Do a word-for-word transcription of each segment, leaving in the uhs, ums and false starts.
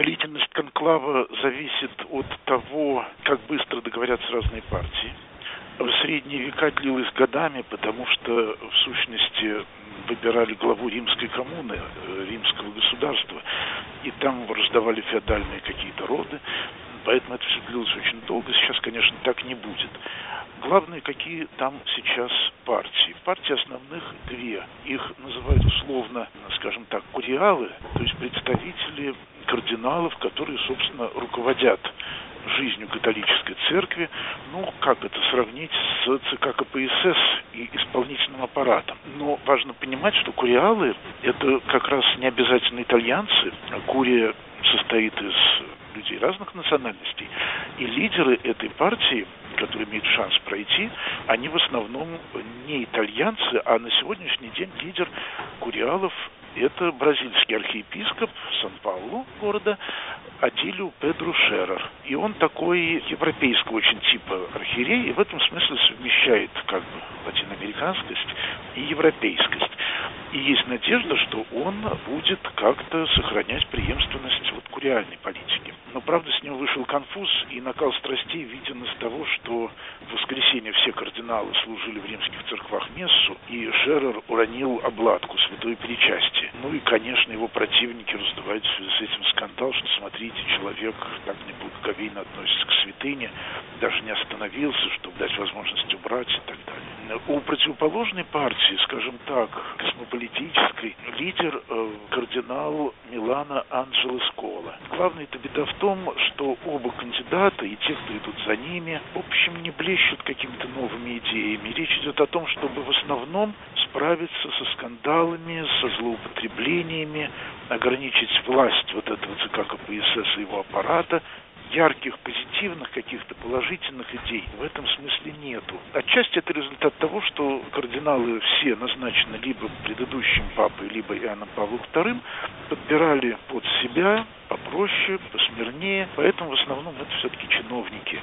Длительность конклава зависит от того, как быстро договорятся разные партии. В средние века длилось годами, потому что, в сущности, выбирали главу римской коммуны, римского государства, и там раздавали феодальные какие-то роды, поэтому это все длилось очень долго. Сейчас, конечно, так не будет. Главное, какие там сейчас партии. Партии основных две. Их называют условно, скажем так, куриалы, то есть представители кардиналов, которые, собственно, руководят жизнью католической церкви. Ну, как это сравнить с ЦК КПСС и исполнительным аппаратом? Но важно понимать, что куриалы – это как раз не обязательно итальянцы. Курия состоит из людей разных национальностей. И лидеры этой партии, которые имеют шанс пройти, они в основном не итальянцы, а на сегодняшний день лидер куриалов – это бразильский архиепископ Сан-Паулу города Атилиу Педру Шерер. И он такой европейского очень типа архиерей, и в этом смысле совмещает как бы латиноамериканскость и европейскость. И есть надежда, что он будет как-то сохранять преемственность вот куриальной политики. Но, правда, с него вышел конфуз, и накал страстей виден из того, что в воскресенье все кардиналы служили в римских церквах мессу, и Шерер уронил обладку святое причастие. Ну и, конечно, его противники раздувают в связи с этим скандал, что, смотрите, человек так неблагоговейно относится к святыне, даже не остановился, чтобы дать возможность убрать и так далее. У противоположной партии, скажем так, космополитической, лидер э, кардинал Милано Анджело Скола. Главная-то беда в том, что оба кандидата и те, кто идут за ними, в общем, не блещут какими-то новыми идеями. Речь идет о том, чтобы в основном справиться со скандалами, со злоупотреблениями, ограничить власть вот этого ЦК КПСС и его аппарата. Ярких, позитивных, каких-то положительных идей в этом смысле нету. Отчасти это результат того, что кардиналы все назначены либо предыдущим папой, либо Иоанном Павлом вторым, подбирали под себя попроще, посмирнее, поэтому в основном это все-таки чиновники.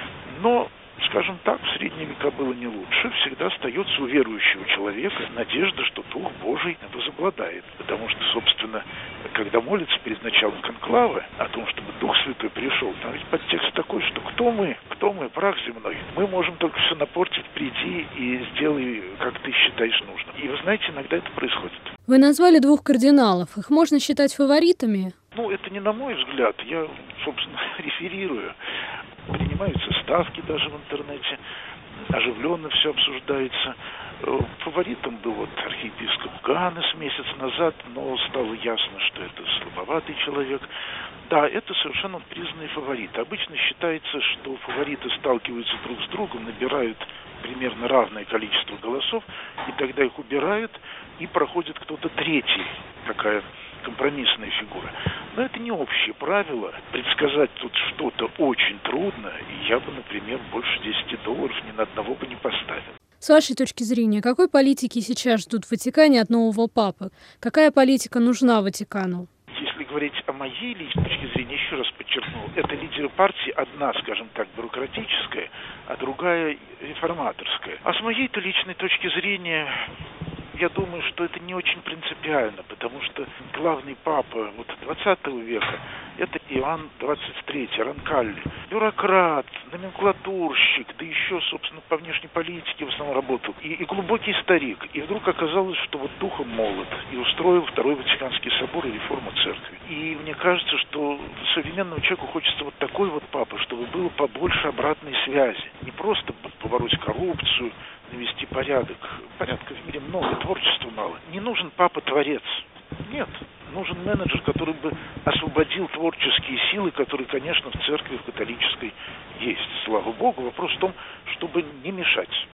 Но, скажем так, в средние века было не лучше. Всегда остается у верующего человека надежда, что Дух Божий возобладает. Потому что, собственно, когда молится перед началом конклава о том, чтобы Дух Святой пришел, там ведь подтекст такой, что кто мы, кто мы, прах земной. Мы можем только все напортить, приди и сделай, как ты считаешь нужным. И вы знаете, иногда это происходит. Вы назвали двух кардиналов. Их можно считать фаворитами? Ну, это не на мой взгляд. Я, собственно, реферирую. Принимаются ставки даже в интернете, оживленно все обсуждается. Фаворитом был вот архиепископ Ганес месяц назад, но стало ясно, что это слабоватый человек. Да, это совершенно признанный фаворит. Обычно считается, что фавориты сталкиваются друг с другом, набирают примерно равное количество голосов, и тогда их убирают, и проходит кто-то третий, такая компромиссная фигура. Но это не общее правило. Предсказать тут что-то очень трудно, и я бы, например, больше десяти долларов ни на одного бы не поставил. С вашей точки зрения, какой политики сейчас ждут в Ватикане от нового папы? Какая политика нужна Ватикану? Если говорить о моей личной точке зрения, еще раз подчеркну, это лидеры партии, одна, скажем так, бюрократическая, а другая реформаторская. А с моей-то личной точки зрения, я думаю, что это не очень принципиально, потому что главный папа вот двадцатого века – это Иоанн двадцать третий, Ронкалли. Бюрократ, номенклатурщик, да еще, собственно, по внешней политике в основном работал. И, и глубокий старик. И вдруг оказалось, что вот духом молод. И устроил Второй Ватиканский собор и реформу церкви. И мне кажется, что современному человеку хочется вот такой вот папа, чтобы было побольше обратной связи. Не просто побороть коррупцию, навести порядок. Порядка в мире много, творчества мало. Не нужен папа-творец. Нет. Нужен менеджер, который бы освободил творческие силы, которые, конечно, в церкви в католической есть. Слава Богу. Вопрос в том, чтобы не мешать.